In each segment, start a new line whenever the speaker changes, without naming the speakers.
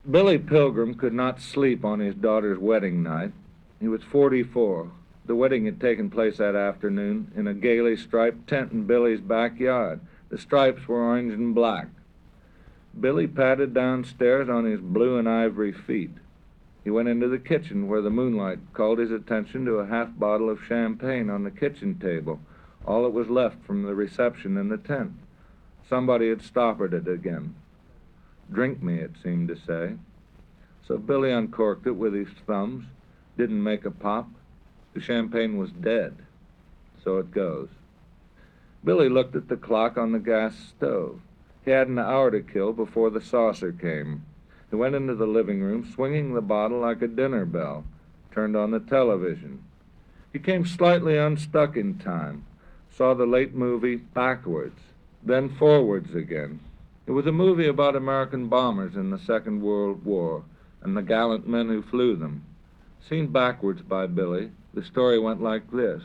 Billy Pilgrim could not sleep on his daughter's wedding night. He was 44. The wedding had taken place that afternoon in a gaily striped tent in Billy's backyard. The stripes were orange and black. Billy padded downstairs on his blue and ivory feet. He went into the kitchen where the moonlight called his attention to a half bottle of champagne on the kitchen table, all that was left from the reception in the tent. Somebody had stoppered it again. Drink me, it seemed to say. So Billy uncorked it with his thumbs, didn't make a pop. The champagne was dead. So it goes. Billy looked at the clock on the gas stove. He had an hour to kill before the saucer came. He went into the living room, swinging the bottle like a dinner bell, turned on the television. He came slightly unstuck in time, saw the late movie backwards, then forwards again. It was a movie about American bombers in the Second World War and the gallant men who flew them. Seen backwards by Billy, the story went like this.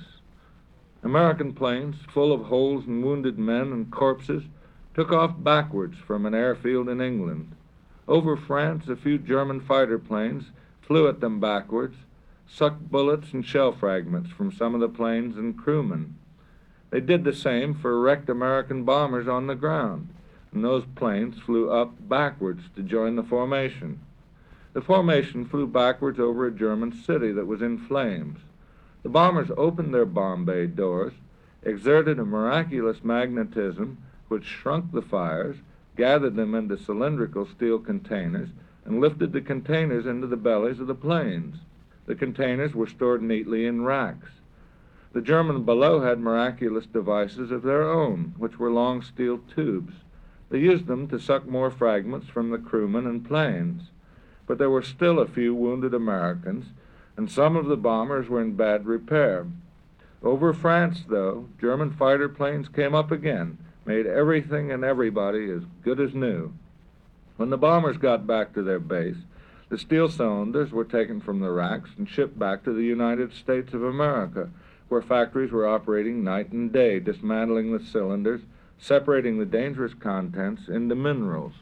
American planes, full of holes and wounded men and corpses, took off backwards from an airfield in England. Over France, a few German fighter planes flew at them backwards, sucked bullets and shell fragments from some of the planes and crewmen. They did the same for wrecked American bombers on the ground, and those planes flew up backwards to join the formation. The formation flew backwards over a German city that was in flames. The bombers opened their bomb bay doors, exerted a miraculous magnetism which shrunk the fires, gathered them into cylindrical steel containers, and lifted the containers into the bellies of the planes. The containers were stored neatly in racks. The Germans below had miraculous devices of their own, which were long steel tubes. They used them to suck more fragments from the crewmen and planes. But there were still a few wounded Americans, and some of the bombers were in bad repair. Over France, though, German fighter planes came up again, made everything and everybody as good as new. When the bombers got back to their base, the steel cylinders were taken from the racks and shipped back to the United States of America, where factories were operating night and day, dismantling the cylinders, separating the dangerous contents into minerals.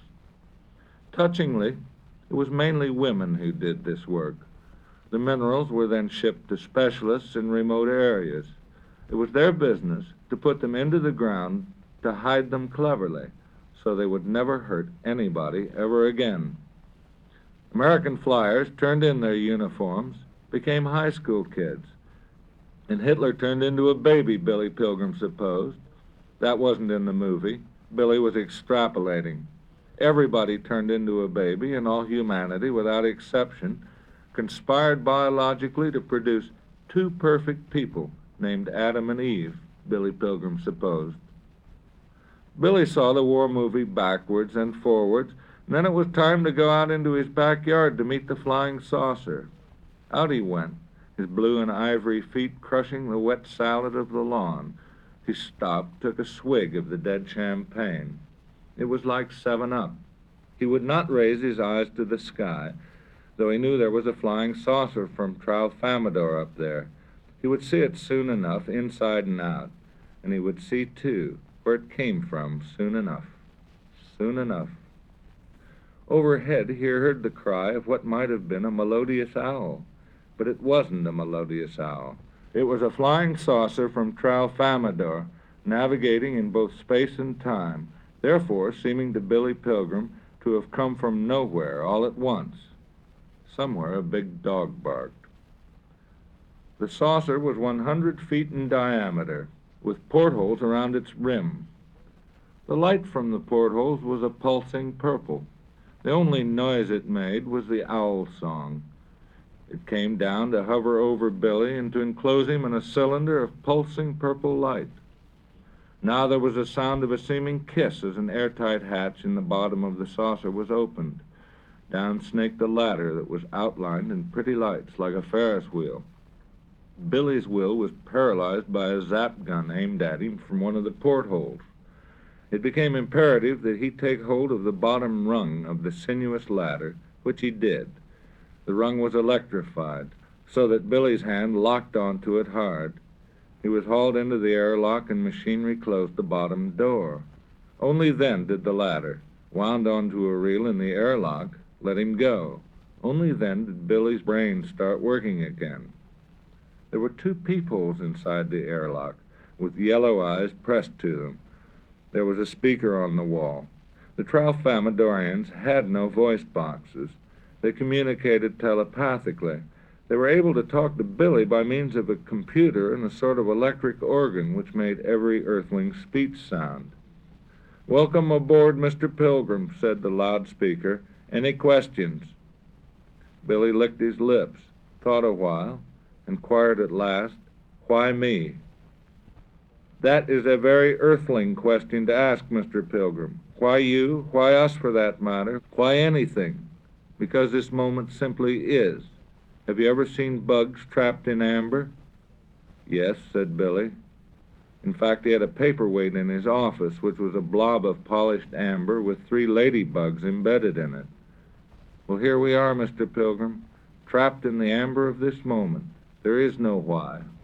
Touchingly, it was mainly women who did this work. The minerals were then shipped to specialists in remote areas. It was their business to put them into the ground, to hide them cleverly, so they would never hurt anybody ever again. American flyers turned in their uniforms, became high school kids, and Hitler turned into a baby, Billy Pilgrim supposed. That wasn't in the movie. Billy was extrapolating. Everybody turned into a baby, and all humanity, without exception, conspired biologically to produce two perfect people named Adam and Eve, Billy Pilgrim supposed. Billy saw the war movie backwards and forwards, and then it was time to go out into his backyard to meet the flying saucer. Out he went, his blue and ivory feet crushing the wet salad of the lawn. He stopped, took a swig of the dead champagne. It was like 7-Up. He would not raise his eyes to the sky, though he knew there was a flying saucer from Tralfamadore up there. He would see it soon enough, inside and out, and he would see, too, where it came from soon enough. Soon enough. Overhead, he heard the cry of what might have been a melodious owl, but it wasn't a melodious owl. It was a flying saucer from Tralfamadore, navigating in both space and time, therefore seeming to Billy Pilgrim to have come from nowhere all at once. Somewhere a big dog barked. The saucer was 100 feet in diameter, with portholes around its rim. The light from the portholes was a pulsing purple. The only noise it made was the owl song. It came down to hover over Billy and to enclose him in a cylinder of pulsing purple light. Now there was a sound of a seeming kiss as an airtight hatch in the bottom of the saucer was opened. Down snaked a ladder that was outlined in pretty lights like a Ferris wheel. Billy's will was paralyzed by a zap gun aimed at him from one of the portholes. It became imperative that he take hold of the bottom rung of the sinuous ladder, which he did. The rung was electrified, so that Billy's hand locked onto it hard. He was hauled into the airlock and machinery closed the bottom door. Only then did the ladder, wound onto a reel in the airlock, Let him go. Only then did Billy's brain start working again. There were two peepholes inside the airlock, with yellow eyes pressed to them. There was a speaker on the wall. The Tralfamadorians had no voice boxes. They communicated telepathically. They were able to talk to Billy by means of a computer and a sort of electric organ which made every earthling's speech sound. "Welcome aboard, Mr. Pilgrim," said the loudspeaker. "Any questions?" Billy licked his lips, thought a while, inquired at last, "Why me?" "That is a very earthling question to ask, Mr. Pilgrim. Why you? Why us, for that matter? Why anything? Because this moment simply is. Have you ever seen bugs trapped in amber?" "Yes," said Billy. In fact, he had a paperweight in his office, which was a blob of polished amber with 3 ladybugs embedded in it. "Well, here we are, Mr. Pilgrim, trapped in the amber of this moment. There is no why.